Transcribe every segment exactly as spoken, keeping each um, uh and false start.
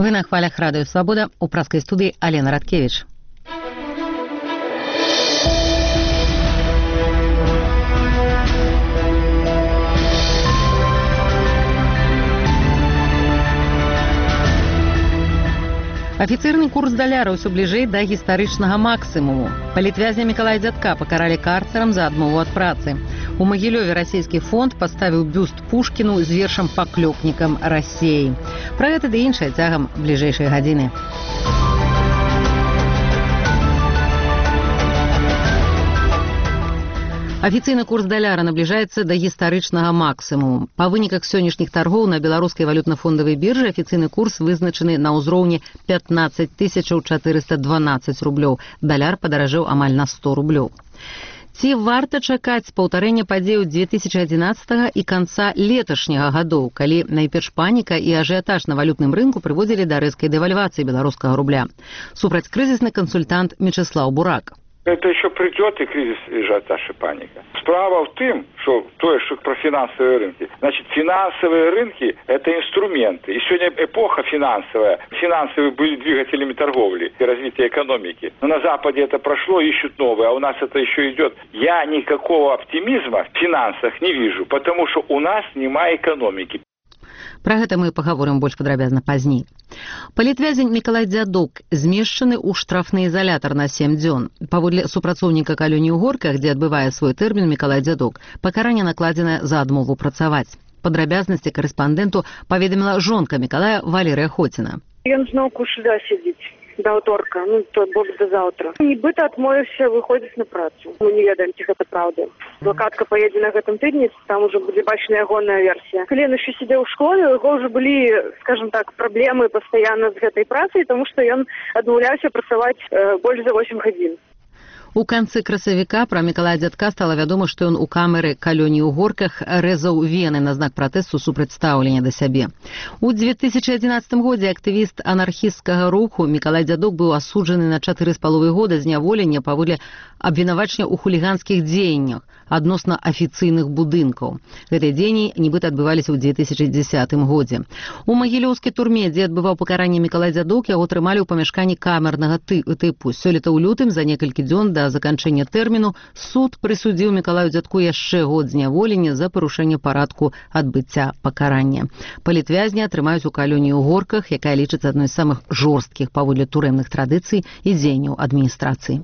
Вы на хвалях Радыё Свабода, у праскай студыі Алена Радкевіч. Афіцыйны курс даляра ўсё бліжэй да гістарычнага максімуму. Палітвязня Мікалая Дзядка пакаралі карцерам за адмову ад працы. У Магілёве расійскі фонд паставіў бюст Пушкіну з вершам паклёпнікам Расіі. Пра гэта ды іншае цягам бліжэйшай гадзіны. Афіцыйны курс даляра набліжаецца да гістарычнага максімуму. Па выніках сённяшніх таргоў на беларускай валютна-фондавай біржы афіцыйны курс вызначаны на ўзроўні пятнаццаць тысяч чатырыста дванаццаць рублёў. Даляр падаражэў амаль на сто рублёў. Ці варта чакаць паўтарэння падзеяў дзве тысячы адзінаццатага і канца леташняга гадоў, калі найперш паніка і ажыятаж на валютным рынку прыводзілі да рэзкай дэвальвацыі беларускага рубля? Супрацькрызісны кансультант Мечыслаў Бурак. Это еще придет и кризис, и ажиотаж, и паника. Справа в том, что то, что про финансовые рынки. Значит, финансовые рынки – это инструменты. И сегодня эпоха финансовая. Финансовые были двигателями торговли и развития экономики. Но на Западе это прошло, ищут новые, а у нас это еще идет. Я никакого оптимизма в финансах не вижу, потому что у нас нема экономики. Пра гэта мы пагаворым больш падрабязна пазней. Палітвязень Мікалай Дзядок змешчаны ў штрафны ізалятар на сем дзён. Паводле супрацоўніка калоніі ў Горках, дзе адбывае свой тэрмін Мікалай Дзядок, пакаранне накладзенае за адмову працаваць. Падрабязнасці карэспандэнту паведаміла жонка Мікалая Валерыя Хоціна. Ён зноўку сюда сядзіць да ўторка, ну то бок да заўтра. Нібыта адмовіўся выходзіць на працу. Мы не ведаем, ці гэта праўда. Адвакатка паедзе на гэтым тыдні, там ужо будзе бачная ягоная версія. Калі ён яшчэ сидзеў у школе, у яго ўжо былі, скажем так, праблемы пастаянна з гэтай працай, таму што ён адмаўляўся працаваць э, больш за восем гадзін. У канцы красавіка пра Мікалая Дзядка стала вядома, што ён у камеры калоніі ў Горках рэзаў вены на знак пратэсту супраць стаўлення да сябе. У дзве тысячы адзінаццатым годзе актывіст анархісцкага руху Мікалай Дзядок быў асуджаны на чатыры з паловай года зняволення паводле абвінавачання ў хуліганскіх дзеяннях адносна афіцыйных будынкаў. Гэтыя дзеянні нібыта адбываліся ў дзве тысячы дзесятым годзе. У магілёўскай турме, дзе адбываў пакаранне Мікалай Дзядок, яго трымалі ў памяшканні камернага тыпу. Сёлета ў лютым за некалькі дзён да заканчэння тэрміну суд прысудзіў Мікалаю Дзядку яшчэ год зняволення за парушэнне парадку адбыцця пакарання. Палітвязня атрымаюць у калоніі ў Горках, якая лічыцца адной з самых жорсткіх паводле турэмных традыцый і дзеянняў адміністрацыі.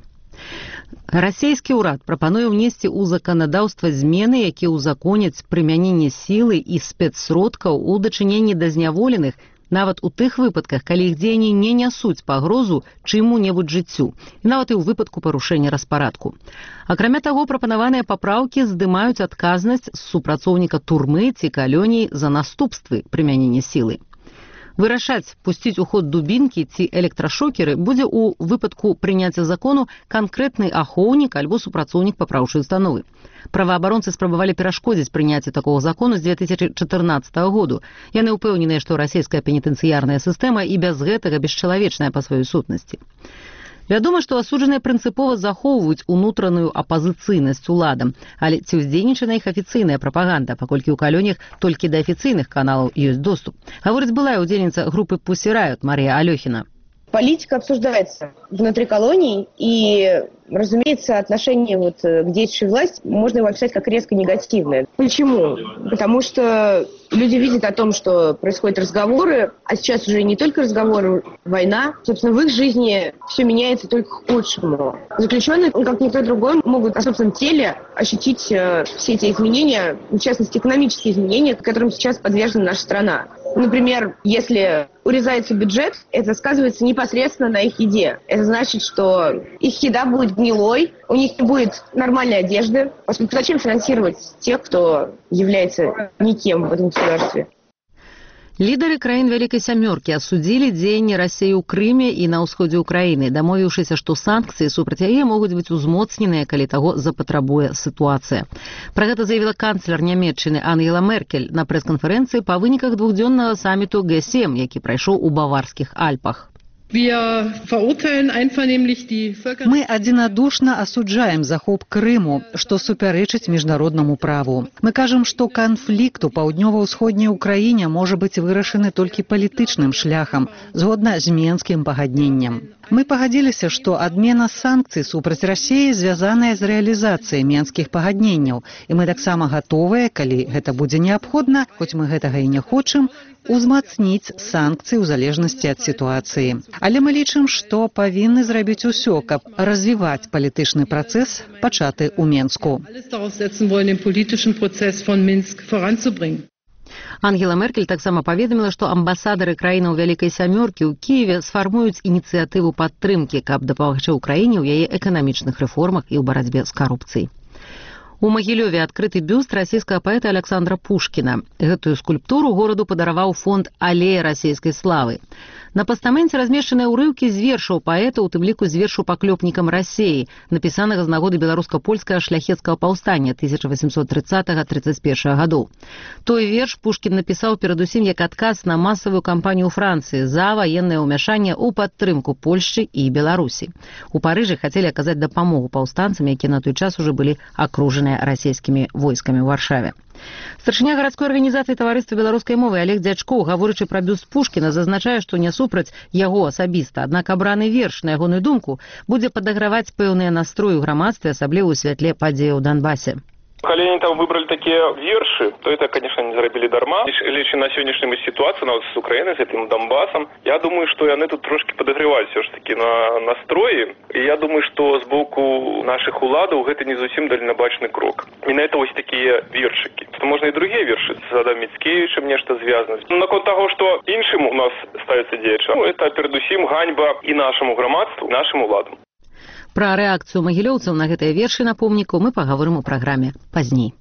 Расійскі ўрад прапануе ўнесці ў заканадаўства змены, якія ўзаконяць прымяненне сілы і спецсродкаў у дачыненні да зняволеных, нават у тых выпадках, калі іх дзеянні не нясуць пагрозу чыму-небудзь жыццю, і нават і ў выпадку парушэння распарадку. Акрамя таго, прапанаваныя папраўкі здымаюць адказнасць з супрацоўніка турмы ці калоніі за наступствы прымянення сілы. Вырашаць, пусціць у ход дубінкі ці электрашокеры будзе ў выпадку прыняцця закону канкрэтны ахоўнік альбо супрацоўнік папраўчай установы. Праваабаронцы спрабавалі перашкодзіць прыняцце такога закону з дзве тысячы чатырнаццатага году. Яны ўпэўненыя, што расійская пенітэнцыярная сістэма і без гэтага бесчалавечная па сваёй сутнасці. Вядома, што асуджаныя прынцыпова захоўваюць унутраную апазіцыйнасць уладам, але ці ўздзейнічана іх афіцыйная прапаганда, паколькі ў калоніях толькі да афіцыйных каналаў ёсць доступ. Гаворыць былая удзельніца групы Pussy Riot Мария Алёхина. Политика обсуждается внутри колоний, и, разумеется, отношение вот к действующей власти можно его описать как резко негативное. Почему? Потому что люди видят о том, что происходят разговоры, а сейчас уже не только разговоры, война. Собственно, в их жизни все меняется только к худшему. Заключенные, как никто другой, могут на собственном теле ощутить э, все эти изменения, в частности, экономические изменения, которым сейчас подвержена наша страна. Например, если урезается бюджет, это сказывается непосредственно на их еде. Это значит, что их еда будет гнилой, у них не будет нормальной одежды. Поскольку зачем финансировать тех, кто является никем в этом государстве? Лідары краін Вялікай сямёркі асудзілі дзеянні Расіі ў Крыме і на ўсходзе ўкраіны, дамовіўшыся, што санкцыі супраць яе могуць быць узмоцненыя, калі таго запатрабуе сітуацыя. Пра гэта заявіла канцлер Нямецчыны Ангела Меркель на прэс-канферэнцыі па выніках двухдзённага саміту Гэ сем, які прайшоў у Баварскіх Альпах. Мы адзінадушна асуджаем захоп Крыму, што супярэчыць міжнароднаму праву. Мы кажам, што канфлікт у паўднёва-ўсходняй Украіне можа быць вырашаны толькі палітычным шляхам, згодна з Менскім пагадненнем. Мы пагадзіліся, што адмена санкцый супраць Расіі звязаная з рэалізацыяй Менскіх пагадненняў, і мы таксама гатовыя, калі гэта будзе неабходна, хоць мы гэтага і не хочам, узмацніць санкцыі ў залежнасці ад сітуацыі. Але мы лічым, што павінны зрабіць усё, каб развіваць палітычны працэс, пачаты ў Менску. Ангела Меркель таксама паведаміла, што амбасадары краінаў Вялікай Сямёркі ў Кіеве сфармуюць ініцыятыву падтрымкі, каб дапамагчы ўкраіне ў яе эканамічных рэформах і ў барацьбе з карупцыяй. У Магілёве адкрыты бюст расійскага паэта Александра Пушкіна. Гэтую скульптуру гораду падараваў фонд «Алея расійскай славы». На пастаменце размешчаныя ўрыўкі з вершаў паэта, у тым ліку з вершу паклёпнікам Расіі, напісанага з нагоды беларуска-польскага шляхецкага паўстання тысяча васемсот трыццатага — трыццаць першага гадоў. Той верш Пушкін напісаў перадусім як адказ на масавую кампанію Францыі за ваеннае ўмяшанне ў падтрымку Польшчы і Беларусі. У Парыжы хацелі аказаць дапамогу паўстанцам, якія на той час ужо былі акружаныя расійскімі войскамі ў Варшаве. Старшыня гарадской арганізацыі таварыства беларускай мовы Олег Дзячкоў, гаворачы пра бюст Пушкіна, зазначае, што не супраць яго асабіста, аднак абраны верш, на ягоную думку, будзе падаграваць пэўныя настроі ў грамадстве, асабліва ў святле падзеяў у Донбасе. Калі они там выбрали такие верши, то это, конечно, не заробили дарма. Лишь на сегодняшнюю ситуацию у нас с Украиной, с этим Донбассом, я думаю, что они тут трошки подогревают все-таки на настрои. И я думаю, что с боку наших уладов это не совсем дальнобачный крок. И на это вот такие вершики. Что можно и другие верши с Адамом Мицкевичем нечто связано. Но на кон того, что іншим у нас ставится деча, ну, это передусім ганьба и нашему громадству, и нашим уладам. Пра рэакцыю магілёўцаў на гэтыя вершы на помніку мы пагаворым у праграме пазней.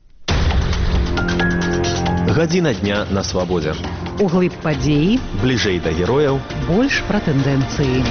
Гадзіна дня на свабодзе. Углыб падзеі, бліжэй да герояў, больш пра тэндэнцыі.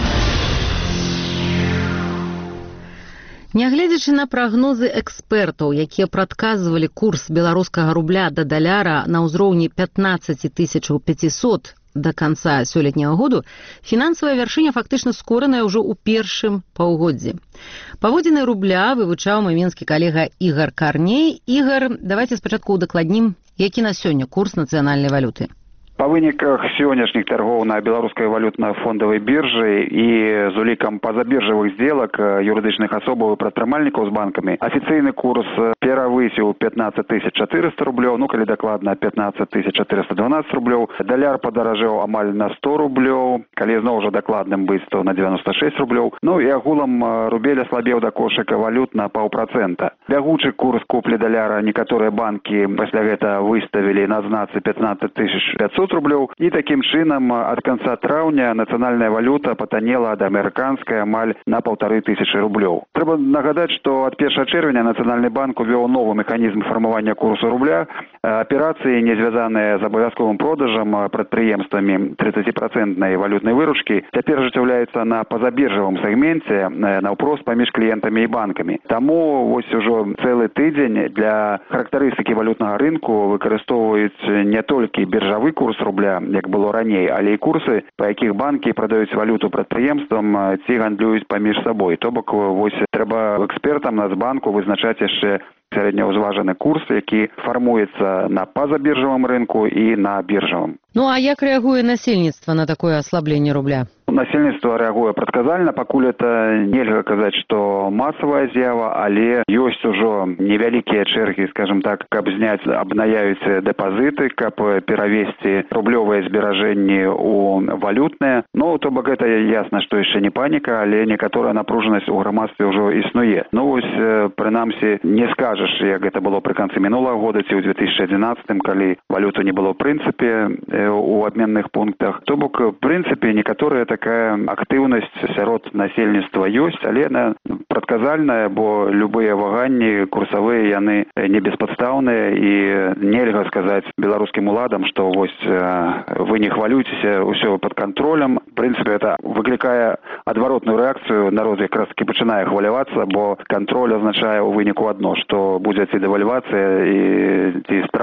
Нягледзячы на прагнозы экспертаў, якія прадказвалі курс беларускага рубля да даляра на ўзроўні пятнаццаць тысяч пяцьсот до конца сёлетняга году, фінансавая вяршыня фактычна скораная ўжо ў першым паўгоддзі. Паводзіны рубля вывучаў мой менскі калега Ігар Карней. Ігар, давайте спачатку удакладнім, які на сёння курс нацыянальнай валюты. Па выніках сённяшніх торгов на беларускай валютна-фондавай біржы і з улікам пазабіржавых сделак юрыдычных асобаў і прадпрымальнікаў з банкамі, афіцыйны курс перавысіў пятнаццаць тысяч чатырыста рублёў, ну калі дакладна пятнаццаць тысяч чатырыста дванаццаць рублёў. Даляр падаражэў амаль на сто рублёў, калі зноў жа дакладным быць, то на девяносто шесть рублёў. Ну і агулам рубель аслабеў да кошыка валют на паўпрацэнта. Бягучы курс куплі даляра некаторыя банкі пасля гэта выставілі на знацы пятнаццаць тысяч пятьсот рублёў, і такім чынам ад канца траўня нацыянальная валюта патанела ад амерыканскай амаль на паўтары тысячы рублёў. Трэба нагадаць, што ад першага чэрвеня Нацыянальны банк увёў новы механізм фармавання курсу рубля. Аперацыі, не звязаныя з абавязковым продажам прадпрыемствамі тридцатипроцентнай валютнай выручкі, цяпер ажыццяўляюцца на пазабіржавым сегменце наўпрост паміж кліентамі і банкамі. Таму вось ужо цэлы тыдзень для характарыстыкі валютнага рынку выкарыстоўваюць не толькі біржавы курс рубля, як было раней, але і курсы, па якіх банкі прадаюць валюту прадпрыемствам ці гандлююць паміж сабой. То бок вось трэба экспертам Нацбанку вызначаць яшчэ сярэднеўзважаны курс, які фармуецца на пазабіржавым рынку і на біржавым. Ну а як рэагуе насельніцтва на такое аслабленне рубля? Насельніцтва рэагуе прадказальна, пакуль это нельга казаць, што масавая з'ява, але ёсць ужо невялікія чэргі, скажем так, каб зняць абнаяюцца дэпазіты, каб перавесці рублёвыя зберажэнні ў валютныя. Ну, то бок гэта ясна, што яшчэ не паніка, але некаторая напружанасць у грамадстве ўжо існуе. Ну вось, прынамсі, не скажаш, як гэта было пры канцы мінулага года ці ў две тысячи адзінаццатым, калі валюту не было ў прынцыпе у абменных пунктах. То бок, в прынцыпе, некаторая такая актыўнасць сярод насельніцтва ёсць, але яна прадказальная, бо любыя ваганні курсавыя яны не беспадстаўныя, і нельга сказаць беларускім уладам, што вось вы не хвалюйцеся, ўсё пад кантролем. В прынцыпе, это выклікае адваротную рэакцыю, народ якраз таки пачынае хвалявацца, бо кантроль азначае ў выніку адно, што будзе ці дэвальвацыя і ці страта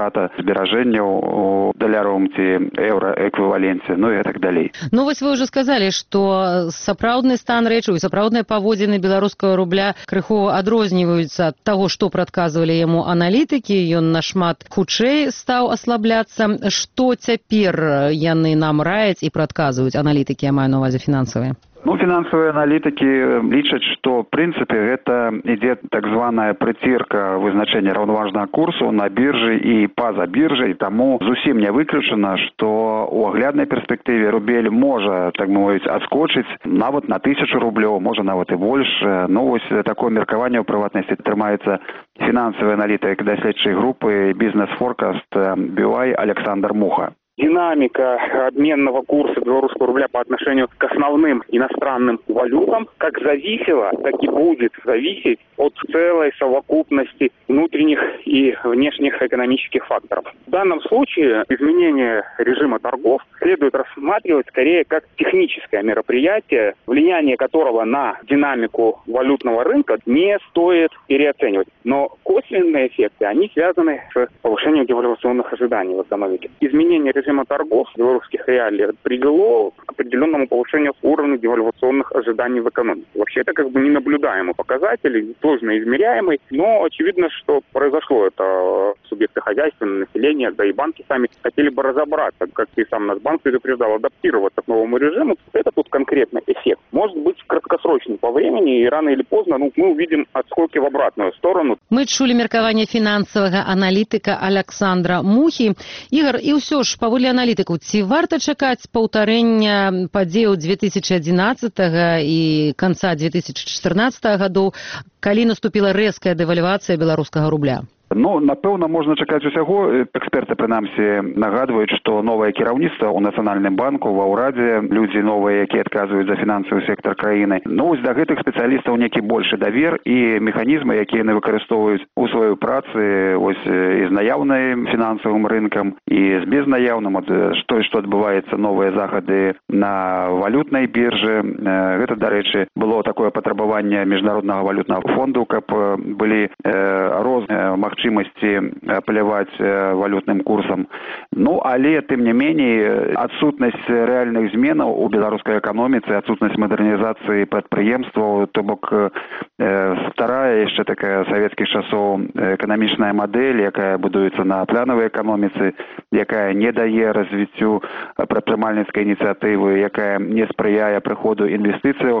багата зберажэнняў у даляровым ці еўраэквіваленце, ну і так далей. Ну вось вы ўжо сказалі, што сапраўдны стан рэчаў і сапраўдныя паводзіны беларускага рубля крыху адрозніваюцца ад таго, што прадказвалі яму аналітыкі. Ён нашмат хутчэй стаў аслабляцца. Што цяпер яны нам раяць і прадказваюць аналітыкі, я маю на увазе фінансавыя? Ну, фінансавыя аналітыкі лічаць, што, в прынцыпе, гэта ідзе так званая прыцірка вызначэння раўнаважнага курсу на біржы і па-за біржай, таму зусім не выключана, што ў агляднай перспектыве рубель можа, так мовіць, адскочыць нават на тысячу рублёў, можа нават і больш. Ну, вось такое меркаванне ў прыватнасці трымаецца фінансавы аналітык даследчай групы «Бізнес-форкаст» би ю ай Александр Муха. Динамика обменного курса белорусского рубля по отношению к основным иностранным валютам как зависела, так и будет зависеть от целой совокупности внутренних и внешних экономических факторов. В данном случае изменение режима торгов следует рассматривать скорее как техническое мероприятие, влияние которого на динамику валютного рынка не стоит переоценивать. Но косвенные эффекты, они связаны с повышением девальвационных ожиданий в экономике. Изменение режима торгов в белорусских реалиях привело к определенному повышению уровня девальвационных ожиданий в экономике. Вообще это как бы ненаблюдаемый показатель, сложно измеряемый, но очевидно, что произошло это. Субъекты хозяйства, население, да и банки сами хотели бы разобраться, как и сам Нацбанк предупреждал, адаптироваться к новому режиму. Это тут конкретно эффект. Может быть краткосрочный по времени, и рано или поздно ну, мы увидим отскоки в обратную сторону. Мы чулі меркаванне фінансавага аналітыка Александра Мухі. Ігор, і ўсё ж, паводле аналітыку, ці варта чакаць паўтарэння падзеяў две тысячи адзінаццатага і канца две тысячи чатырнаццатага гадоў, калі наступіла рэзкая дэвальвацыя беларускага рубля? Ну, напэўна, можна чакаць усяго. Эксперты, прынамсі, нагадваюць, што новае кіраўніцтва ў Нацыянальным банку, ва ўрадзе, людзі новыя, якія адказваюць за фінансавы сектар краіны. Ну, вось да гэтых спецыялістаў некі большы давер і механізмы, якія яны выкарыстоўваюць у сваёй працы, ось і з наяўным фінансавым рынкам, і з безнаяўным, што, што адбываецца, новыя захады на валютнай біржы. Гэта, дарэчы, было такое патрабаванне Міжнароднага валютнага фонду, каб былі розныя магчымасці магчымасці апеляваць валютным курсам. Ну, але, тым не меней, адсутнасць рэальных зменаў у беларускай эканоміцы, адсутнасць мадэрнізацыі прадпрыемстваў, то бок старая яшчэ такая савецкіх часоў эканамічная мадэль, якая будуецца на планавай эканоміцы, якая не дае развіццю прадпрымальніцкай ініцыятывы, якая не спрыяе прыходу інвестыцыяў,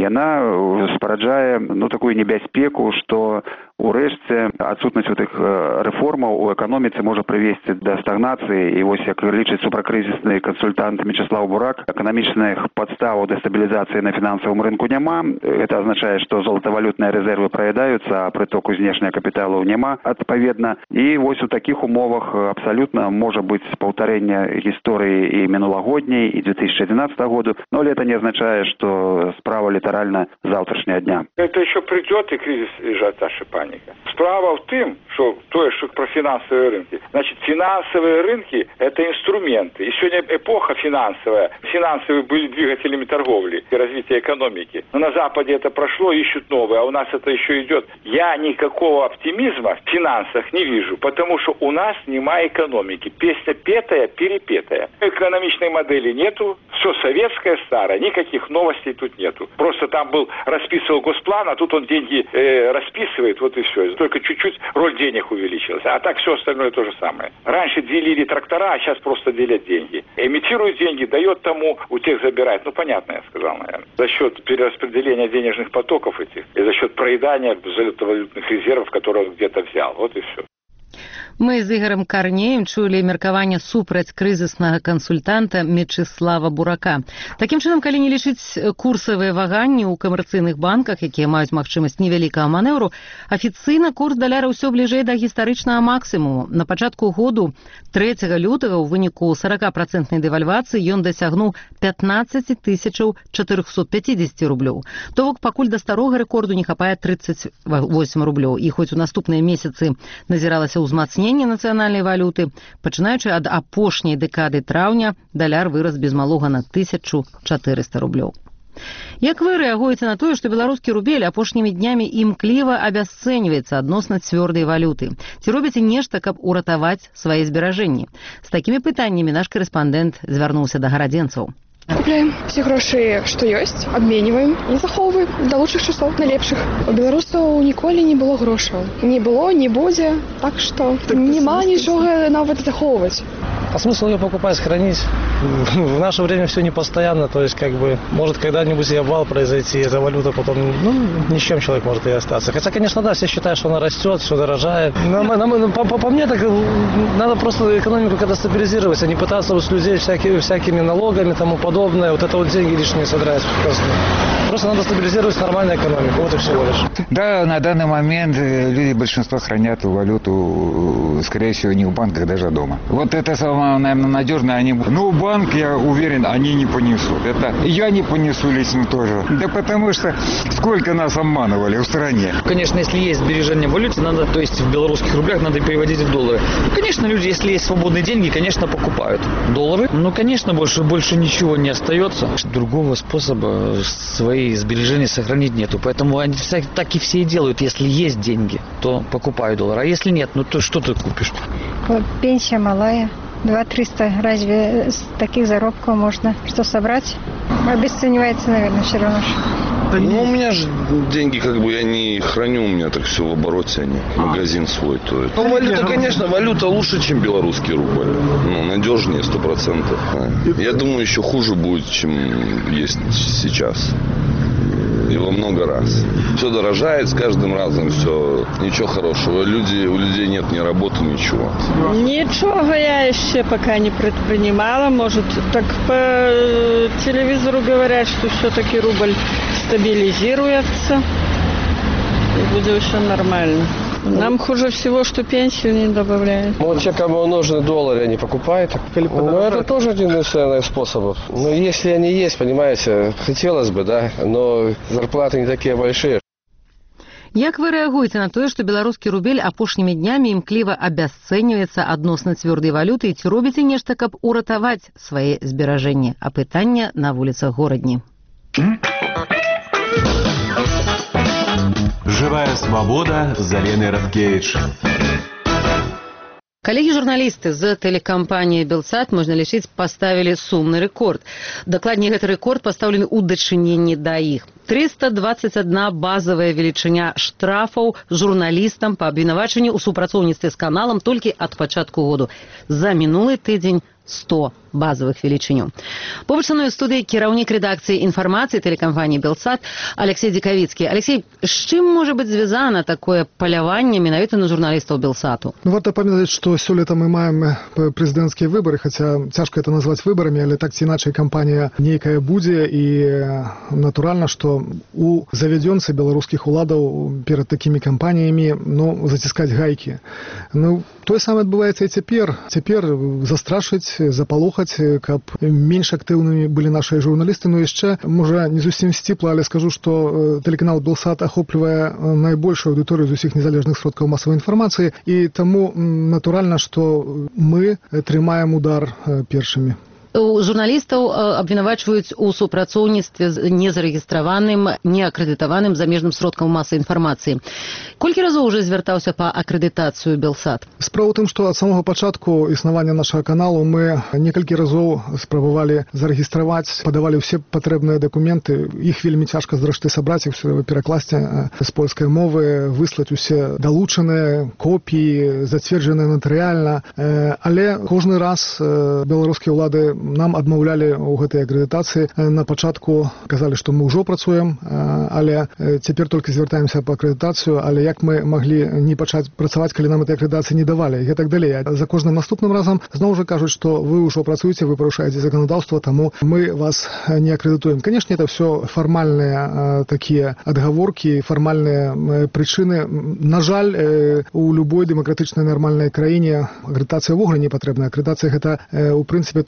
яна спараджае ну, такую небяспеку, што урэшце адсутнасць гэтых рэформаў у эканоміцы можа прывесці да стагнацыі. І вось, як лічыць супракрызісны кансультант Мечыслав Бурак, эканамічных падставаў да стабілізацыі на фінансавым рынку няма. Гэта азначае, што золатавалютныя рэзервы праядаюцца, а прытоку знешняга капіталу няма адпаведна. І вось у такіх умовах абсалютна можа быць паўтарэнне гісторыі і мінулагодняй, і две тысячи адзінаццатага году, но это не означае, што справа літаральна завтрашняга дня. Это еще придет и кризис, и ажиотаж, и паника. Справа в тым, что то, что про финансовые рынки. Значит, финансовые рынки – это инструменты. И сегодня эпоха финансовая. Финансовые были двигателями торговли и развития экономики. Но на Западе это прошло, ищут новые, а у нас это еще идет. Я никакого оптимизма в финансах не вижу, потому что у нас нема экономики. Песня петая, перепетая. Экономичной модели нету, все советское, старое, никаких новостей тут нету. Просто там был, расписывал госплан, а тут он деньги э, расписывает, вот и все. Только чуть-чуть роль денег увеличилась. А так все остальное то же самое. Раньше делили трактора, а сейчас просто делят деньги. Имитирует деньги, дает тому, у тех забирает. Ну, понятно, я сказал, наверное. За счет перераспределения денежных потоков этих и за счет проедания золотовалютных резервов, которые он где-то взял. Вот и все. Мы з Ігорем Карнеем чулі меркаванне супраць крызіснага кансультанта Мечыслава Бурака. Такім чынам, калі не лічыць курсавыя ваганні ў камерцыйных банках, якія маюць магчымасць невялікага манеўру, афіцыйна курс даляра ўсё бліжэй да гістарычнага максімуму. На пачатку году трэцяга лютага ў выніку сорокапрацэнтнай дэвальвацыі ён дасягнуў пятнаццаць тысяч чатырохсот пятьдесят рублёў. То бок пакуль да старога рэкорду не хапае тридцать восемь рублёў. І хоць у наступныя месяцы назіралася ўзмацненне нацыянальнай валюты, пачынаючы ад апошняй дэкады траўня, даляр вырас без малога на тысячу чатырыста рублёў. Як вы рэагуеце на тое, што беларускі рубель апошнімі днямі імкліва абясцэньваецца адносна цвёрдай валюты? Ці робіце нешта, каб уратаваць свае зберажэнні? З такімі пытаннямі наш корэспандэнт звярнуўся да гарадзенцаў. Купляем все гроши, что есть, обмениваем и заховываем до лучших часов, на лепших. У белорусов ніколи не было грошей. Не было, не будет, так что так нема ничего навіть заховывать. А смысл ее покупать, хранить? В наше время все не постоянно, то есть как бы может когда-нибудь и обвал произойти, эта валюта потом, ну, ни с чем человек может и остаться. Хотя, конечно, да, все считают, что она растет, все дорожает. Но, но, по, по, по мне так надо просто экономику когда стабилизировать, а не пытаться с людей всякими, всякими налогами и тому подобное, вот это вот деньги лишние содрать в казну. Просто надо стабилизировать нормальную экономику, вот и всего лишь. Да, на данный момент люди большинство хранят валюту, скорее всего, не в банках, даже дома. Вот это самое, наверное, надежное. Они... Ну, банк, я уверен, они не понесут. Это я не понесу лично тоже. Да потому что сколько нас обманывали в стране. Конечно, если есть сбережения в валюте, надо, то есть в белорусских рублях, надо переводить в доллары. Ну, конечно, люди, если есть свободные деньги, конечно, покупают доллары. Ну, конечно, больше, больше ничего не остается. Другого способа свои сбережения сохранить нету. Поэтому они так и все и делают. Если есть деньги, то покупаю доллар. А если нет, ну то что ты купишь? Вот пенсия малая. два триста. Разве с таких заработков можно что собрать? Обесценивается, наверное, все равно. Ну, у меня же деньги, как бы, я не храню, у меня так все в обороте, они, магазин свой, то есть. Ну, валюта, конечно, валюта лучше, чем белорусский рубль. Ну, надежнее, сто процентов. Я думаю, еще хуже будет, чем есть сейчас. И во много раз. Все дорожает с каждым разом, все, ничего хорошего. Люди, у людей нет ни работы, ничего. Ничего я еще пока не предпринимала. Может, так по телевизору говорят, что все-таки рубль стабилизируется. И будет все нормально. Нам хуже всего, что пенсию не добавляют. Вот те, кому нужны доллары, они покупают. Ну, это тоже один из способов. Но если они есть, понимаете, хотелось бы, да, но зарплаты не такие большие. Як вы рэагуеце на тое, што беларускі рубель апошнімі днямі імкліва абясцэньваецца адносна цвёрдай валюты, і ці робіце нешта, каб уратаваць свае зберажэнні? А пытанне на вуліцах горадні. Живая свобода з Аленай Радкевіч. Калегі-журналісты з тэлекампаніі «Белсат», можна лічыць, паставілі сумны рэкорд. Дакладней, гэты рэкорд пастаўлены ў дачыненні да іх. трыста дваццаць адна базавая велічыня штрафаў журналістам па абвінавачанні ў супрацоўніцтве з каналам толькі ад пачатку году. За мінулы тыдзень сто базовых велічыню. Побач са мной у студыі кіраўнік рэдакцыі інфармацыі тэлекампаніі «Белсат» Алексей Дикавицкий. Алексей, з чым можа быць звязана такое паляванне менавіта на журналістаў «Белсату»? Ну, варта памятаць, што сёлета мы маем прэзідэнцкія выбары, хаця цяжка это назваць выбарамі, але так ці іначай кампанія нейкая будзе, і натуральна, што у завядзёнцы беларускіх уладаў перад такімі кампаніямі, ну, заціскаць гайкі. Ну, тое самае адбываецца і цяпер. Цяпер застрашыць, запалохаць, каб менш актыўнымі былі нашыя журналісты. Ну, яшчэ, можа, не зусім сціпла, але скажу, што тэлеканал «Белсат» ахоплівае найбольшую аўдыторыю з усіх незалежных сродкаў масавай інфармацыі, і таму натуральна, што мы трымаем удар першымі. Журналістаў абвінавачваюць у супрацоўніцтве з незарэгістраваным, неакрэдытаваным замежным сродкам масавай інфармацыі. Колькі разоў уже звяртаўся па акрэдытацыю «Белсат»? Справа ў тым, што ад самага пачатку існавання нашага каналу мы некалькі разоў спрабавалі зарэгістраваць, падавалі ўсе патрэбныя дакументы. Іх вельмі цяжка зрэшты сабраць, іх перакласці з польскай мовы, выслаць усе далучаныя копіі, зацверджаныя натарыяльна. Але кожны раз беларускія ўлады нам адмаўлялі ў гэтай акрэдытацыі. На пачатку казалі, што мы ўжо працуем, але цяпер толькі звяртаемся па акрэдытацыю, але як мы маглі не пачаць працаваць, калі нам этой акрэдытацыі не давалі, і так далей. За кожным наступным разам зноў жа кажуць, што вы ўжо працуеце, вы парушаеце заканадаўства, таму мы вас не акрэдытуем. Канешне, это все фармальныя такія адгаворкі, фармальныя прычыны. На жаль, у любой дэмакратычнай нармальнай краіне акрэдытацыя ўвогуле не патрэбна. Акрэдытацыя гэта у прынцыпе тое, што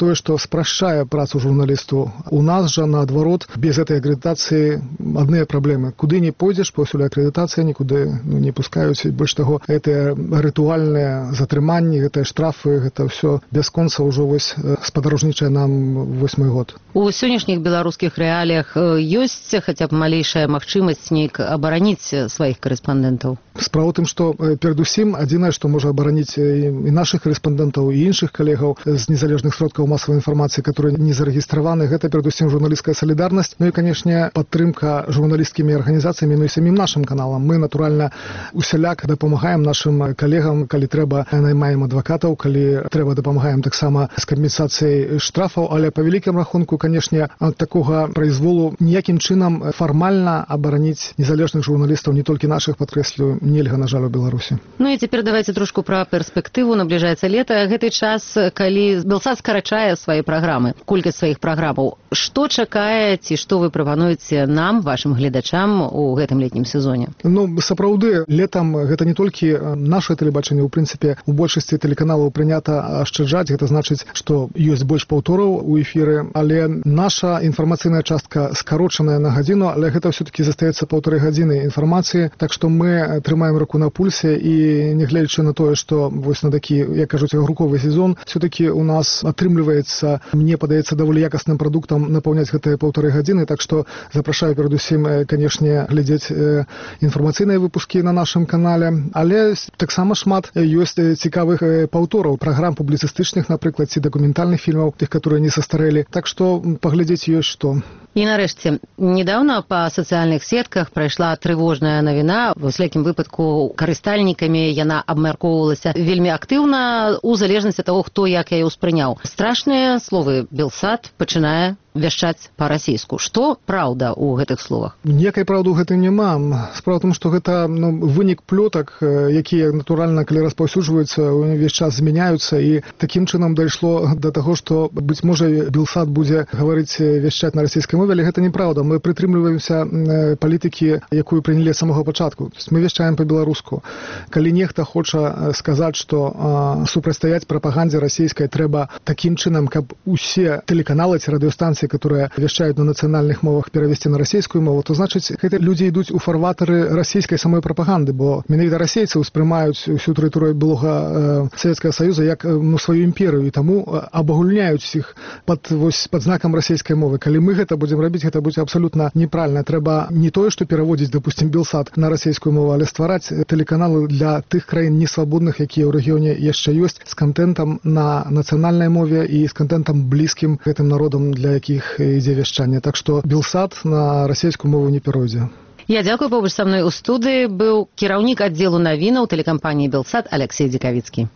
спрашчае працу журналісту. У нас жа, наадварот, без этой акрэдытацыі адныя праблемы. Куды не пойдзеш, паўсюль акрэдытацыя нікуды ну, не пускаюць. Больш таго, гэтыя рытуальныя затрыманні, гэтыя штрафы, гэта ўсё бясконца ўжо вось спадарожнічае нам восьмы год. У сённяшніх беларускіх рэаліях ёсць хаця б малейшая магчымасць нейк абараніць сваіх карэспандэнтаў? Справа ў тым, што перадусім адзінае, што можа абараніць і нашых карэспандэнтаў, і іншых калегаў з незалежных сродкаў масавай інфармацыі, которые не зарэгістраваны, гэта перадусім журналісцкая салідарнасць, ну і, канешне, падтрымка журналісцкімі арганізацыямі, ну і самім нашым каналам. Мы, натуральна, усяляк дапамагаем нашым калегам, калі трэба наймаем адвакатаў, калі трэба дапамагаем таксама з кампенсацыяй штрафаў, але па вялікім рахунку, канешне, ад такога прайзволу ніякім чынам фармальна абараніць незалежных журналістаў, не толькі нашых, падкрэслю, нельга, на жаль, у Беларусі. Ну і цяпер давайте трошку пра перспектыву. Набліжаецца лета. Гэты час, калі Белсат скарачае свае праграмы, колькасць сваіх праграмаў. Што чакае ці што вы прапануеце нам, вашым гледачам, у гэтым летнім сезоне? Ну, сапраўды, летам гэта не толькі наше тэлебачанне, у прынцыпе, у большасці тэлеканалаў прынята ашчаджаць. Гэта значыць, што ёсць больш паўтораў у эфіры, але наша інфармацыйная частка скарочаная на гадзіну, але гэта ўсё-такі застаецца паўторы гадзіны інфармацыі, так што мы трымаем руку на пульсе і, нягледзячы на тое, што вось на такі, як кажуць, агруковы сезон, все-таки у нас атрымліваецца, мне падаецца, даволі якасным прадуктам напаўняць гэтыя паўторы гадзіны, так што запрашаю перадусім, канешне, глядзець інфармацыйныя выпускі на нашым канале, але таксама шмат ёсць цікавых паўтораў праграм публіцыстычных, напрыклад, ці дакументальных фільмаў, тых, которые не састарэлі, так што паглядзець ёсць што. І нарэшце, недавно па сацыяльных сетках прайшла трывожная навіна. В усякім выпадку карыстальнікамі яна абмяркоўвалася вельмі актыўна у залежнасці ад таго, хто як яе ўспрыняў. Страшныя словы Белсат пачынае вяшчаць па-расійску. Што праўда ў гэтых словах? Ніякай праўды ў гэтым няма. Справа ў том, што гэта ну, вынік плётак, якія, натуральна, калі распаўсюджваюцца, увесь час змяняюцца, і такім чынам дайшло да таго, што, быць можа, Белсат будзе гаварыць, вяшчаць на расійскай мове, але гэта неправда. Мы прытрымліваемся палітыкі, якую прынялі з самога пачатку. Мы вяшчаем па-беларуску. Калі нехта хоча сказаць, што а, супрацьстаяць прапагандзе расійскай трэба такім чынам, каб усе тэлеканалы ці радыёстанцыі, которые вещают на национальных мовах, перевести на российскую мову, то значит, эти люди идут у фарватары российской самой пропаганды, бо менавіта расейцы ўспрымаюць всю тэрыторыю былога э, Советского Союза як ну, свою імперыю, і таму абагульняюць іх под, вось, под знаком расійскай мовы. Калі мы гэта будзем рабіць, гэта будзе абсолютно неправильно. Трэба не тое, што пераводзіць, допустим, Белсат на расійскую мову, але ствараць тэлеканалы для тых краін несвабодных, якія ў рэгіёне яшчэ ёсць, з контентам на нацыянальнай мове і з контентам блізкім гэтым народам, для якіх ідзе вяшчанне. Так што Белсат на расійскую мову не перайдзе. Я дзякую. Побач са мной у студыі быў кіраўнік аддзелу навінаў тэлекампаніі Белсат Алексей Дзекавіцкі.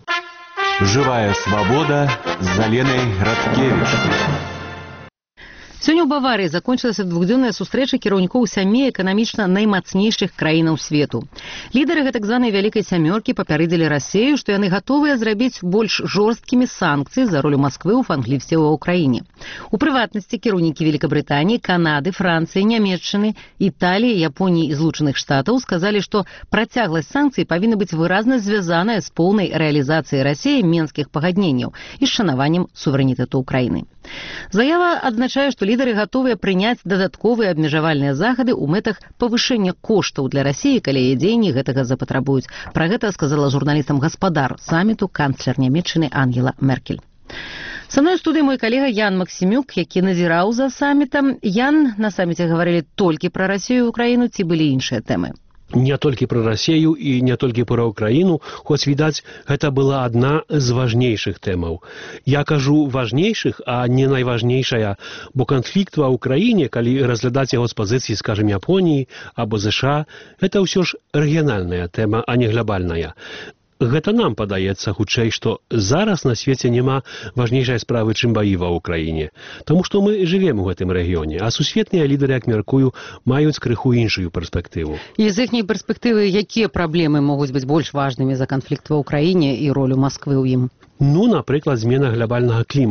Живая свобода з Аленой Радкевич. Сёння ў Баварыі закончылася двухдзённая сустрэча кіраўнікоў сямі эканамічна наймацнейшых краінаў свету. Лідары гэтак званай вялікай сямёркі папярэдзілі Расею, што яны гатовыя зрабіць больш жорсткімі санкцыі за ролю Масквы ў канфлікце ва ўкраіне. У прыватнасці кіраўнікі Великабрытаніі, Канады, Францыі, Нямецчыны, Італіі, Японіі і Злучаных Штатаў сказалі, што працягласць санкцый павінна быць выразна звязаная з поўнай рэалізацыяй Расеі менскіх пагадненняў і з шанаваннем суверэнітэту Украіны. Заява адзначае, што лідары гатовыя прыняць дадатковыя абмежавальныя захады ў мэтах павышэння коштаў для Расіі, калі яе дзеянні гэтага запатрабуюць. Пра гэта сказала журналістам гаспадар саміту канцлер Нямецчыны Ангела Меркель. Са мной у студыі мой калега Ян Максімюк, які назіраў за самітам. Ян, на саміце гаварылі толькі пра Расію і Украіну, ці былі іншыя тэмы? Не толькі пра Расею і не толькі пра Украіну, хоць, відаць, гэта была адна з важнейшых тэмаў. Я кажу важнейшых, а не найважнейшая, бо канфлікт ва Ўкраіне, калі разглядаць яго з пазіцыі, скажем, Японіі або ЗША, гэта ўсё ж рэгіянальная тэма, а не глобальная. Гэта нам падаецца хутчэй, што зараз на свеце няма важнейшай справы, чым баі ва Ўкраіне. Таму што мы жывем у гэтым рэгіёне, а сусветныя лідары, як мяркую, маюць крыху іншую перспектыву. І з іхняй перспектывы, якія праблемы могуць быць больш важнымі за канфлікт ва Ўкраіне і ролю Масквы ў ім? Ну, напрыклад, змена глобальнага клімату.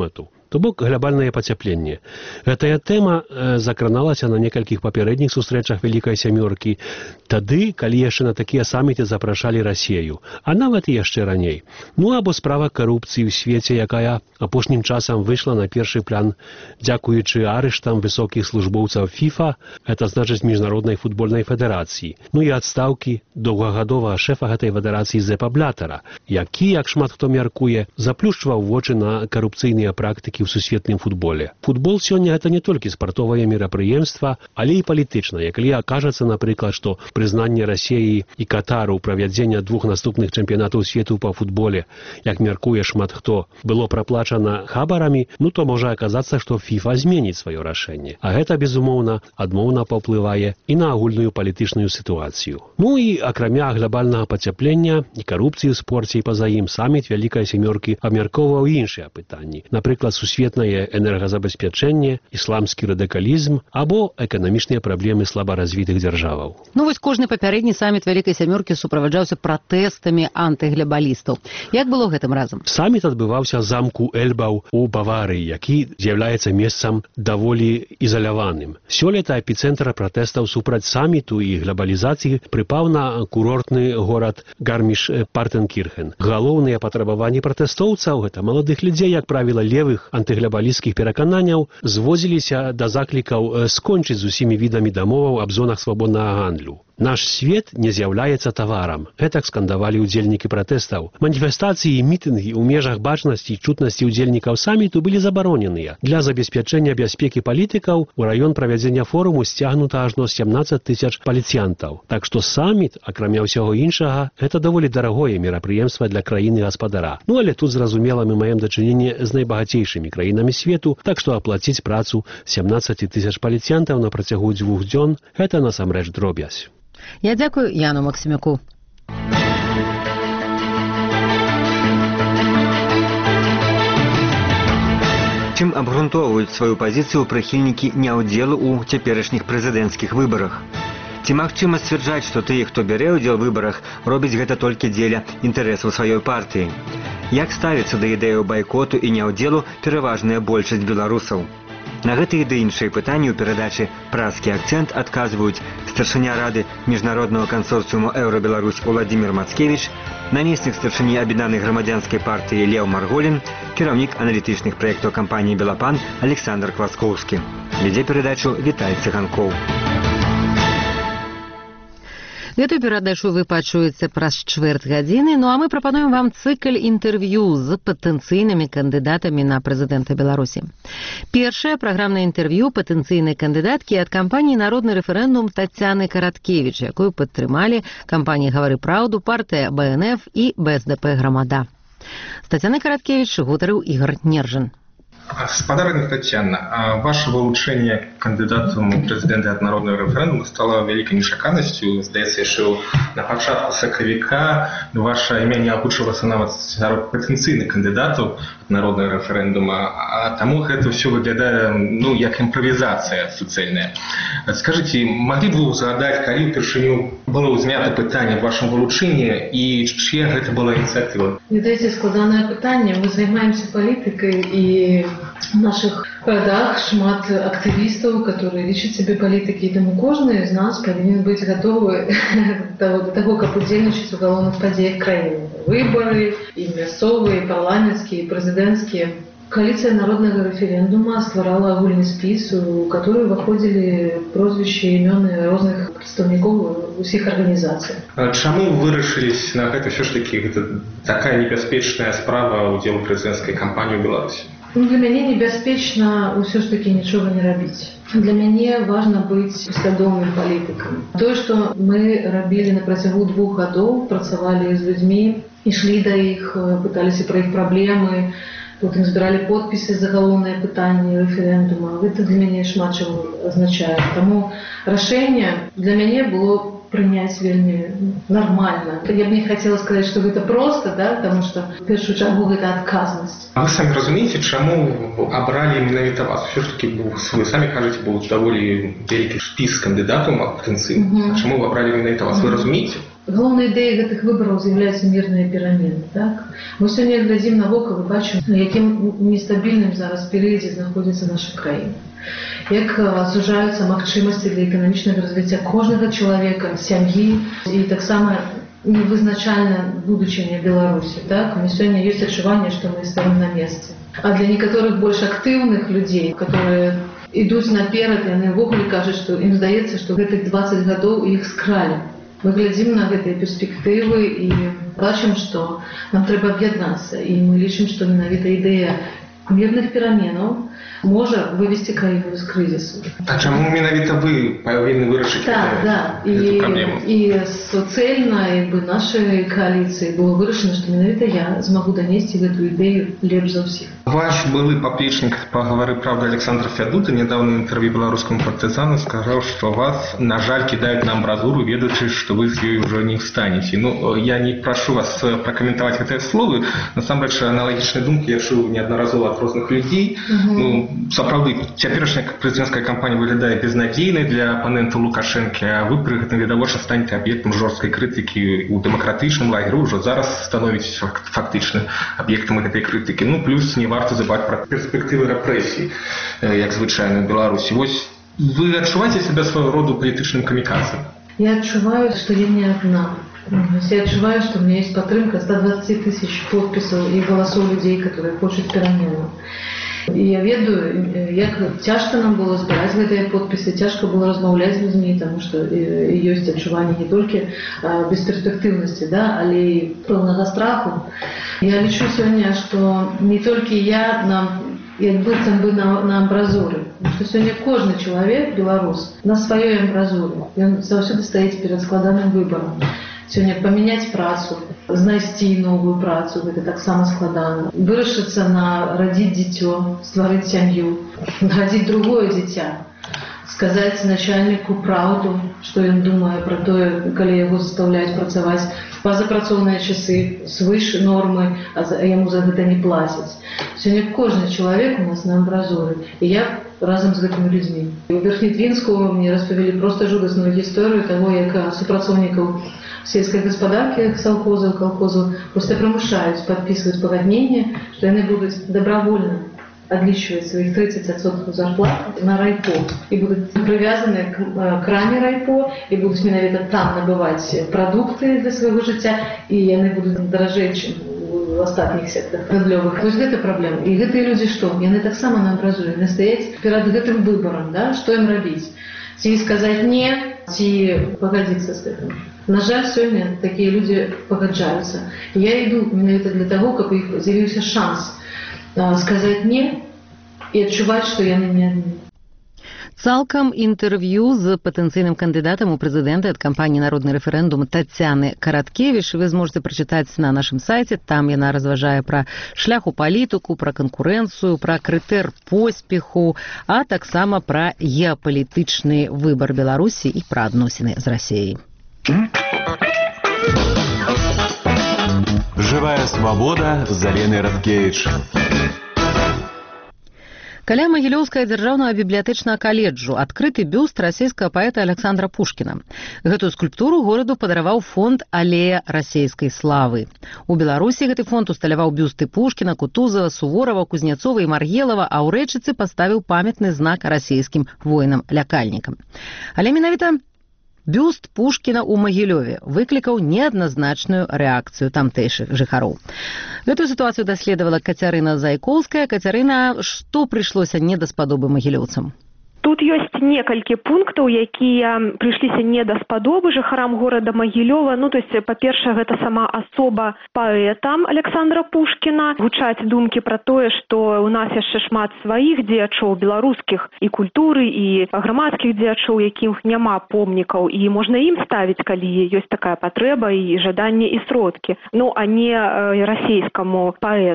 то бок глобальнае пацяпленне. Гэтая тэма э, закраналася на некалькіх папярэдніх сустрэчах Вялікай сямёркі, тады, калі яшчэ на такія саміты запрашалі Расею, а нават і яшчэ раней. Ну або справа карупцыі ў свеце, якая апошнім часам выйшла на першы план дзякуючы арыштам высокіх службоўцаў FIFA, это значыць міжнароднай футбольнай федэрацыі, ну і адстаўкі доўгагадовага шэфа гэтай федэрацыі Зепа Блатара, які, як шмат хто мяркуе, заплюшчваў вочы на карупцыйныя практыкі ў сусветным футболе. Футбол сёння гэта не толькі спартовае мерапрыемства, але і палітычнае. Калі акажацца, напрыклад, што прызнанне Расеі і Катару ў правядзення двух наступных чэмпіянатаў свету па футболе, як мяркуе шмат хто, было праплачана хабарамі, ну то можа аказацца, што FIFA зменіць сваё рашэнне. А гэта, безумоўна, адмоўна паўплывае і на агульную палітычную сітуацыю. Ну і акрамя глобальнага пацяплення і карупцыі ў спорце і па-за ім, саміт Вялікай сямёркі абмяркоўваў іншыя пытанні. Напрыклад, сусветнае энергазабеспячэнне, ісламскі радыкалізм або эканамічныя праблемы слабаразвітых дзяржаваў. Ну вось кожны папярэдні саміт Вялікай сямёркі суправаджаўся пратэстамі антыглебалістаў. Як было гэтым разам? Саміт адбываўся з замку Эльбаў у Баварыі, які з'яўляецца месцам даволі ізаляваным. Сёлета эпіцэнтр пратэстаў супраць саміту і глобалізацыі прыпаў на курортны горад Гарміш-Партенкірхен. Галоўныя патрабаванні пратэстоўцаў, гэта маладых людзей, як правіла, левых антыглобалісцкіх перакананняў, зводзіліся да заклікаў скончыць з усімі відамі дамоваў аб зонах свабоднага гандлю. Наш свет не з'яўляецца таварам. Гэтак скандавалі ўдзельнікі пратэстаў. Маніфестацыі і мітынгі ў межах бачнасці і чутнасці ўдзельнікаў саміту былі забароненыя. Для забеспячэння бяспекі палітыкаў у раён правядзення форуму сцягнута ажно сямнаццаць тысяч паліцыянтаў. Так што саміт, акрамя ўсяго іншага, гэта даволі дарагое мерапрыемства для краіны-гаспадара. Ну але тут, зразумела, мы маем дачыненне з найбагацейшымі краінамі свету, так што аплаціць працу сямнаццаці тысяч паліцыянтаў на працягу дзвюх дзён – гэта насамрэч дробязь. Я дзякую Яну Максімюку. Чым абгрунтоўваюць сваю пазіцыю прыхільнікі няўдзелу ў цяперашніх прэзідэнцкіх выбарах? Ці магчыма сцвярджаць, што тыя, хто бярэ ўдзел у выбарах, робіць гэта толькі дзеля інтарэсаў сваёй партыі? Як ставіцца да ідэяў байкоту і няўдзелу пераважная большасць беларусаў? На гэтыя ды іншыя пытанні ў перадачы «Празкі акцэнт» адказваюць старшыня рады міжнароднага кансорцыуму «Еўра-Беларусь» Уладзімір Мацкевіч, намеснік старшыні аб'яднанай грамадзянскай партыі Леў Марголін, кіраўнік аналітычных праектаў кампаніі «Белапан» Александр Кваскоўскі. Вядзе перадачу Віталь Цыганкоў. Гэтую перадачу вы пачуеце праз чвэрць гадзіны, ну а мы прапануем вам цыкл інтэрв'ю з патэнцыйнымі кандыдатамі на прэзідэнта Беларусі. Першае праграмнае інтэрв'ю патэнцыйнай кандыдаткі ад кампаніі «Народны рэферэндум» Тацяны Караткевіч, якую падтрымалі кампаніі «Гавары праўду», партыя бэ эн эф і бэ эс дэ пэ «Грамада». З Тацянай Караткевіч гутарыў Ігор Нержин. Спадарня Тацяна, ваше вылучэнне кандыдатам у прэзідэнты ад народнага рэферэндуму стала вялікай нечаканасцю. Здаецца, яшчэ на пачатку сакавіка ваша імя не агучвалася нават сярод патэнцыйных кандыдатаў ад народнага рэферэндума, а таму гэта ўсё выглядае ну, як імправізацыя суцэльная. Скажыце, маглі б вы згадаць, калі ўпершыню было ўзнята пытанне аб вашым вылучэнні і чыя гэта была ініцыятыва? Ведаеце, складанае пытанне. Мы займаемся палітыкай і в наших городах шмат активистов, которые лічаць себе политики, и тому кожны из нас повинен быть готовы до того, как удзельнічаць у галоўных падзеях краіны. Выборы и мясцовые, и парламентские, и президентские. Коалиция народного референдума стварала агульны спіс, у который выходили прозвища и имёны розных представников усіх организаций. Чаму вы вырашылись на гэта? Все ж таки гэта такая небяспечная справа удзелу прэзідэнцкай кампаніі ў Беларусі? Ну, для мяне небяспечна ўсё ж таки нічога не рабіць. Для мяне важна быць паслядоўным палітыкам. Тое, што мы рабілі на працягу двух гадоў, працавалі з людзьмі, ішлі да іх, пыталіся пра іх праблемы, потым збіралі подпісы за галоўнае пытанне рэферэндума. Гэта для мяне шмат чаго азначае. Таму рашэнне для мяне было прыняць вельмі нормально. Я б не хотела сказать, что гэта просто, да, потому что в першую чаргу гэта адказнасць. А вы самі разумееце, чаму абралі менавіта вас? Все ж таки вы самі кажаце, быў даволі вялікі спіс кандыдатаў патэнцыйных. Uh-huh. А чаму вы абралі менавіта вас? Вы разумееце? Галоўнай ідэяй гэтых выбараў з'яўляюцца мірныя перамены. Так? Мы сёння глядзім навокал і бачым, на якім нестабільным зараз перыядзе знаходзіцца наша краіна. Як сужаюцца магчымасці для эканамічнага развіцця кожнага чалавека, сям'і і таксама невызначальна будучыня Беларусі. Так? У мяне сёння ёсць адчуванне, што мы стаім на месцы. А для некаторых больш актыўных людзей, которые ідуць наперад, яны ўвогуле кажуць, што ім здаецца, што гэтых дваццаць гадоў іх скралі. Мы глядзім на гэтыя перспектывы і бачым, што нам трэба аб'яднацца. І мы лічым, што менавіта ідэя мірных пераменаў можа вывесці краіну з крызісу. А чаму менавіта вы павінны вырашыць так, да. гэту праблему? І, і суцэльна бы нашай кааліцыі было вырашана, што менавіта я змагу данесці гэту ідэю лепш за ўсіх. Ваш былы паплечнік па «Гавары правды» Александр Фядута недавно ў інтэрв'ю беларускаму партызану сказаў, што вас, на жаль, кідаюць на амбразуру, ведаючы, што вы з ёй ужо не встанеце. Ну, я не прашу вас пракаментаваць гэтыя словы. Насамрэч, аналагічныя думкі я чуў неаднаразова ад розных людзей. Uh-huh. Ну, сапраўды, цяперашняя прэзідэнцкая кампанія выглядае безнадзейнай для апанентаў Лукашэнкі, а вы пры гэтым відавочна станеце аб'ектам жорсткай крытыкі ў дэмакратычным лагеры, ўжо зараз становіць фактычна аб'ектам гэтай крытыкі. Ну, плюс не варта забываць пра перспектывы рэпрэсій, як звычайна ў Беларусі. Вось вы адчуваеце сябе свайго роду палітычным камікадзе? Я адчуваю, што я не адна. Я адчуваю, што у меня есть падтрымка сто двадцать тысяч подпісаў і галасоў людзей, которые хочуць пераменаў. І я ведаю, як цяжка нам было збіраць гэтыя подпісы, цяжка было размаўляць з людзьмі, таму што ёсць адчуванне не толькі бесперспектыўнасці, да, але і пэўнага страху. Я лічу сёння, што не толькі я нам як быццам бы на, на амбразуры, што сёння кожны чалавек, беларус, на сваёй амбразуры. Ён заўсёды стаіць перад складаным выбарам. Сёння памяняць працу, знайсці новую працу, гэта таксама складана. Вырашыцца на радзіць дзіцё, стварыць сям'ю, радзіць другое дзіця, сказаць начальніку праўду, што ён думае пра тое, калі яго заставляюць працаваць пазапрацоўныя часы, свыш нормы, а яму за гэта не плацяць. Сёння кожны чалавек у нас на амбразуры, і я разам з гэтымі людзьмі. У Верхнедвінску мне распавялі проста жудасную гісторыю таго, як супрацоўнікаў сельскай гаспадаркі, саўхозаў, калхозаў проста прымушаюць падпісваць пагадненне, што яны будуць добравольна адлічваць сваіх тридцать адсоткаў зарплат на райпо і будуць прывязаны к краме райпо і будуць менавіта там набываць прадукты для свайго жыцця, і яны будуць даражэй, чым у астатніх сектах гандлёвых. Вось гэта праблема. І гэтыя людзі што? Яны таксама на амбразуры, яны стаяць перад гэтым выбарам, да? Што ім рабіць? Ці сказаць не, ці пагадзіцца з гэтым. На жаль, сёння такія людзі пагаджаюцца. Я іду менавіта для таго, каб у іх з'явіўся шанс сказаць не і адчуваць, што яны не адны. Цалкам інтэрв'ю з патэнцыйным кандыдатам у прэзідэнты ад кампаніі «Народны рэферэндум» Таццяны Караткевіч вы зможаце прачытаць на нашым сайце. Там яна разважае пра шлях у палітыку, пра канкурэнцыю, пра крытэр поспеху, а таксама пра геапалітычны выбар Беларусі і пра адносіны з Расіяй. Живая свобода з Аленай Радкевіч. Каля Магілёўскага дзяржаўнага бібліятэчнага каледжу адкрыты бюст расійскага паэта Александра Пушкіна. Гэтую скульптуру гораду падараваў фонд «Алея расійскай славы». У Беларусі гэты фонд усталяваў бюсты Пушкіна, Кутузава, Суворава, Кузнецова і Маргелава, а ў Рэчыцы паставіў памятны знак расійскім воінам-лякальнікам. Але менавіта бюст Пушкіна ў Магілёве выклікаў неадназначную рэакцыю тамтэйшых жыхароў. Гэтую сітуацыю даследавала Кацярына Зайкоўская. Кацярына, што прыйшлося не даспадобы магілёўцам? Тут ёсць некалькі пунктаў, якія прыйшліся не даспадобы жыхарам горада Магілёва. Ну, то есть, па-першае, гэта сама асоба паэта Александра Пушкіна. Гучаць думкі пра тое, што ў нас яшчэ шмат сваіх дзеячоў беларускіх і культуры, і грамадскіх дзеячоў, якіх няма помнікаў, і можна ім ставіць, калі ёсць такая патрэба і жаданне і сродкі. Ну, а не расійскаму паэту.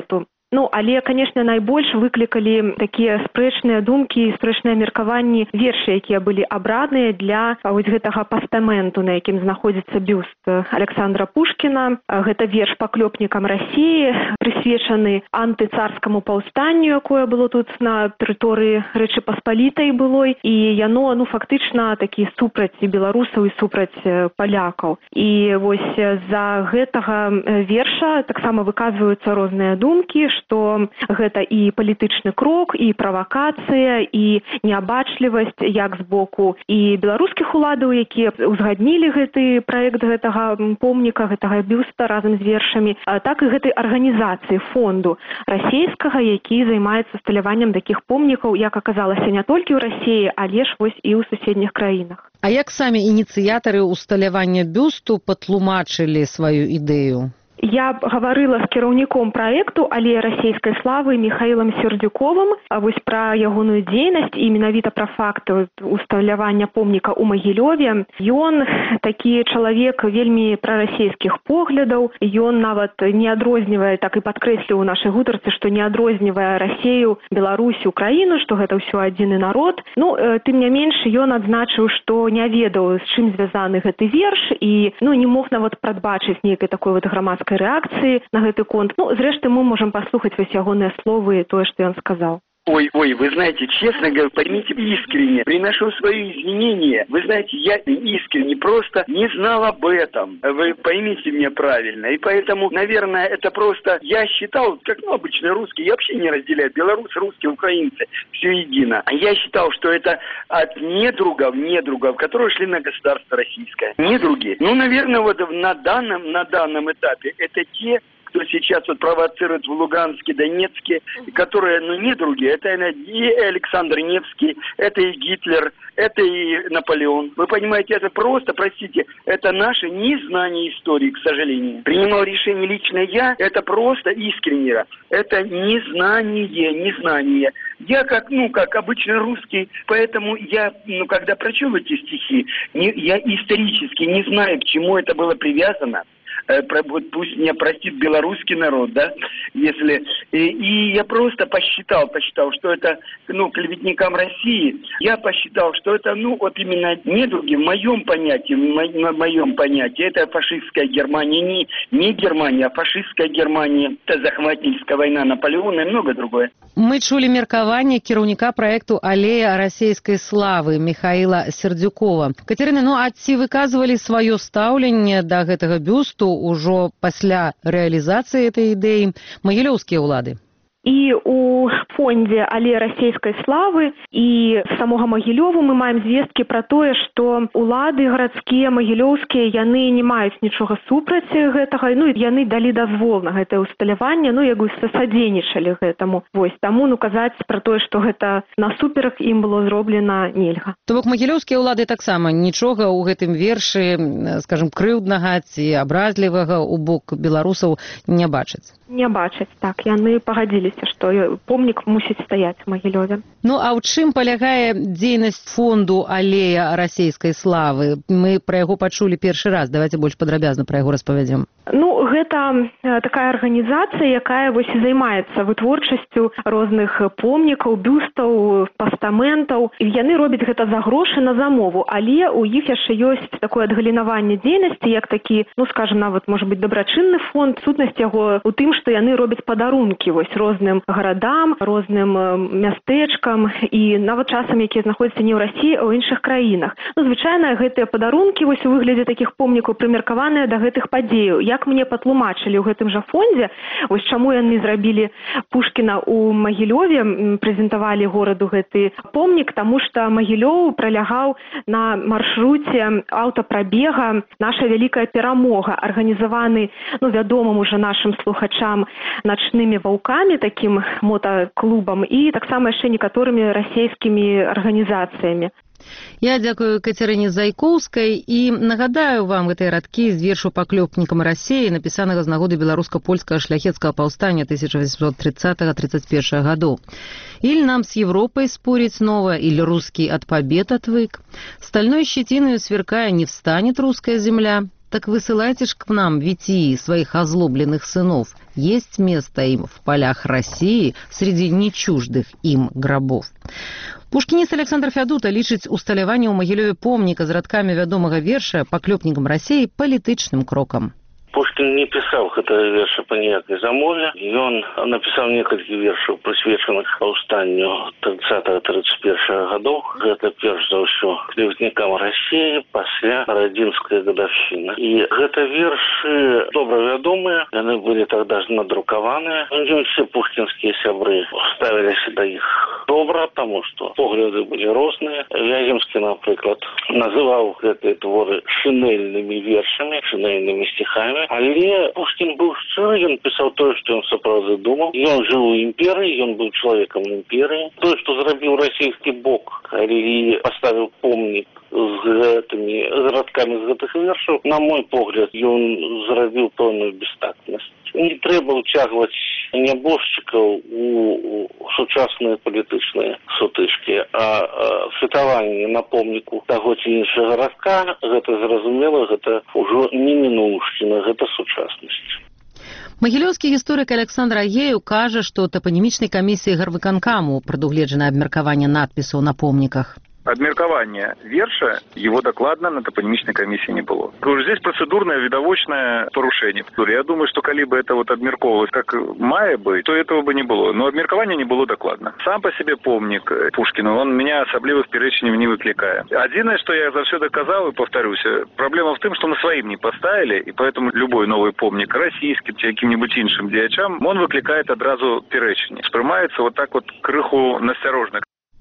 Ну, але, конечно, найбольш выклікалі такія спрэчныя думкі, спрэчныя меркаванні вершы, якія былі абраныя для вось гэтага пастаменту, на якім знаходзіцца бюст Александра Пушкіна. Гэта верш паклёпнікам Расіі, прысвечаны антыцарскаму паўстанню, якое было тут на тэрыторыі Рэчы Паспалітай былой, і яно, ну, фактычна такі супраць беларусаў і супраць палякаў. І вось з-за гэтага верша таксама выказваюцца розныя думкі, што гэта і палітычны крок, і правакацыя, і неабачлівасць як з боку і беларускіх уладаў, якія узгаднілі гэты праект гэтага помніка, гэтага бюста разам з вершамі, так і гэтай арганізацыі, фонду расійскага, які займаецца усталяваннем такіх помнікаў, як аказалася, не толькі ў Расіі, але ж вось і ў суседніх краінах. А як самі ініцыятары усталявання бюсту патлумачылі сваю ідэю? Я гаварыла з кіраўніком праекту «Алея расійскай славы» Михаилом Сердюковым, а вось пра ягоную дзейнасць і менавіта пра факт усталявання помніка ў Магілёве. Ён такі чалавек вельмі прарасійскіх поглядаў. Ён нават не адрознівае, так і падкрэсліў у нашай гутарцы, што не адрознівае Расею, Беларусь, Украіну, што гэта ўсё адзіны народ. Ну, тым не менш, ён адзначыў, што не ведаў, з чым звязаны гэты верш і, ну, не мог нават прадбачыць нейкай такой вот грамадскай реакции на гэты конт. Ну, зрэшты, мы можем послухать вось ягоныя словы и то, что он сказал. Ой, ой, вы знаете, честно говоря, поймите искренне, приношу свои извинения. Вы знаете, я искренне просто не знал об этом. Вы поймите меня правильно. И поэтому, наверное, это просто... Я считал, как, ну, обычный русский, я вообще не разделяю белорусы, русские, украинцы, все едино. Я считал, что это от недругов, недругов, которые шли на государство российское. Недруги. Ну, наверное, вот на данном, на данном этапе это те, кто сейчас вот провоцирует в Луганске, Донецке, которые, ну, не другие. Это и Александр Невский, это и Гитлер, это и Наполеон. Вы понимаете, это просто, простите, это наше незнание истории, к сожалению. Принимал решение лично я, это просто искренне. Это незнание, незнание. Я как, ну, как обычный русский, поэтому я, ну, когда прочел эти стихи, не, я исторически не знаю, к чему это было привязано. Пусть меня простит белорусский народ, да, если... И, и я просто посчитал, посчитал, что это, ну, клеветникам России, я посчитал, что это, ну, вот именно недруги, в моем понятии, в мо- моем понятии, это фашистская Германия, не, не Германия, а фашистская Германия, это захватническая война Наполеона и много другое. Мы чулі меркаванне кіраўніка праекту «Алея расійскай славы» Михаила Сердюкова. Катерина, ну, а ці выказвалі сваё стаўленне да гэтага бюсту ўжо пасля рэалізацыі этой ідэі магілёўскія ўлады? І у фонде «Алея расійскай славы» і самога Магілёву мы маем звесткі пра тое, што улады гарадскія, магілёўскія, яны не маюць нічога супраць гэтага, ну, яны далі дазвол на гэтае усталяванне, ну, як бы садзейнічалі гэтаму. Вось, таму, ну, казаць пра тое, што гэта насуперак ім было зроблена, нельга. То бок магілёўскія ўлады таксама нічога ў гэтым вершы, скажем, крыўднага ці абразлівага ў бок беларусаў не бачаць? Не бачаць, так, яны пагадзіліся, што помнік мусіць стаяць у Магілёве. Ну, а ў чым палягае дзейнасць фонду «Алея расійскай славы»? Мы пра яго пачулі першы раз, давайте больш падрабязна пра яго распавядзем. Ну, гэта такая арганізацыя, якая вось і займаецца вытворчасцю розных помнікаў, бюстаў, пастаментаў. І яны робяць гэта за грошы на замову, але у іх яшчэ ёсць такое адгалінаванне дзейнасці, як такі, ну, скажем, нават, можа быць, дабрачынны фонд. Сутнасць яго у тым, што яны робяць падарункі вось розным гарадам, розным мястэчкам і нават часам, якія знаходзяцца не ў Расіі, а ў іншых краінах. Ну, звычайна, гэтыя падарункі вось у выглядзе такіх помнікаў прымеркаваныя да гэтых падзеяў. Як мне патлумачылі ў гэтым жа фондзе, вось чаму яны зрабілі Пушкіна ў Магілёве, прэзентавалі гораду гэты помнік, таму што Магілёў пралягаў на маршруце аўтапрабега «Наша вялікая перамога», арганізаваны, ну, вядомым уже нашим слухачам «Начнымі ваўкамі», таким мотоклубам, і таксама яшчэ некаторымі расійскімі арганізацыямі. Я дзякую Кацярыне Зайкоўскай і нагадаю вам гэтыя радкі з вершу «Паклёпнікам Расіі», напісанага з нагоды беларуска-польскага шляхецкага паўстання тысяча восемьсот тридцатого тридцать первого гадоў. «Иль нам с Европой спорить снова, или русский от побед отвык? Стальной щетиною сверкая не встанет русская земля. так высылайте ж к нам, Витии, своих озлобленных сынов. Есть место им в полях России среди нечуждых им гробов. Пушкініст Александр Фядута лічыць усталяванне ў Магілёве помніка з радкамі вядомага верша паклёпнікам Расіі палітычным крокам. Пушкин не писал гэтага верша по ніякай замове. Ён напісаў некалькі вершаў, прысвечаных паўстанню тридцатого тридцать первого годов. Гэта перш за ўсё клеветнікам Расіі пасля радзімскай гадавщыны. І гэта вершы добра вядомыя, яны былі тогда ж надрукаваныя. Не ўсе пушкінскія сябры ставіліся да іх добра, таму што погляды былі розныя. Вяземскі, напрыклад, называў гэтыя творы шынельнымі вершамі, шынельнымі стихамі. Але Пушкін быў шчыры, ён пісаў тое, што ён сапраўды думаў. Ён жыў у імперыі, ён быў чалавекам імперыі. Тое, што зрабіў расійскі бок, калі паставіў помнік з гэтымі з радкамі з гэтых вершаў, на мой погляд, ён зрабіў пэўную бестактнасць. Не трэба ўцягваць нябожчыкаў у сучасныя палітычныя сутычкі, а фетаванне на помніку таго ці іншага радка, гэта зразумела, гэта ўжо не мінуўшчына, гэта сучаснасць. Магілёўскі гісторык Александр Агеев кажа, што тапанімічнай камісіі гарвыканкаму прадугледжана абмеркаванне надпісаў на помніках. Адмеркования верша, его докладно на топонимичной комиссии не было. Здесь процедурное, видовочное порушение. Я думаю, что коли бы это вот обмерковалось как мае бы, то этого бы не было. Но обмеркования не было докладно. Сам по себе помник Пушкину, он меня особливых перечней не выкликает. Одиное, что я за все доказал и повторюсь, проблема в том, что мы своим не поставили, и поэтому любой новый помник российским, каким-нибудь іншим діячам, он выкликает одразу перечни. Спрымается вот так вот крыху насторожно.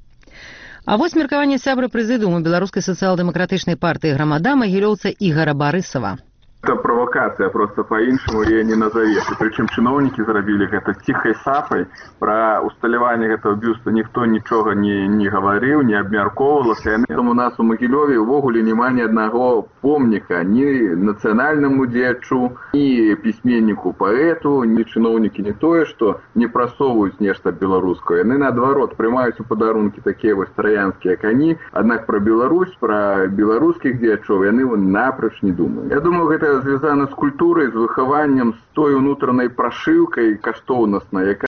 А вось меркаванне сябра прэзідыуму беларускай сацыял-дэмакратычнай партыі грамада магілёўца Ігара Барысава. Это провокация, просто по-іншаму ее не назовешь. И причем чиновники зарабили это тихой сапой. Про усталяванне этого бюста никто ничего не, не говорил, не обмярковывался. У нас у Могилеве увогуле нема ни одного помника ни национальному дьячу, ни письменнику, поэту, ни чиновники не тое, что не просовывают нечто белорусское. Они наоборот приймають у подарунки такие вот троянские кони. Однако про Беларусь, про белорусских дьячов, они напрочь не думают. Я думаю, это звязана з культурай, з выхаваннем, з той унутранай прашыўкай каштоўнаснай, якая